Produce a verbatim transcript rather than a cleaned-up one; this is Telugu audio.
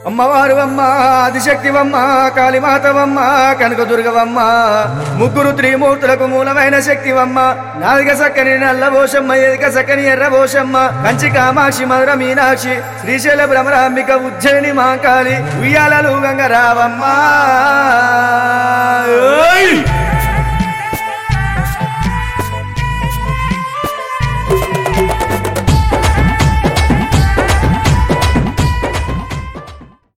అమ్మవారువమ్మ ఆదిశక్తివమ్మ కాళీమాతవమ్మ కనకదుర్గవమ్మ ముగ్గురు త్రిమూర్తులకు మూలమైన శక్తివమ్మ నాలుగ సక్కని నల్లబోషమ్మ ఎదిక సక్కని ఎర్రబోషమ్మ కంచి కామాక్షి మధుర మీనాక్షి శ్రీశైల భ్రమరాంబిక ఉజ్జయిని మాంకాళి ఉయ్యాలలు గంగరావమ్మ.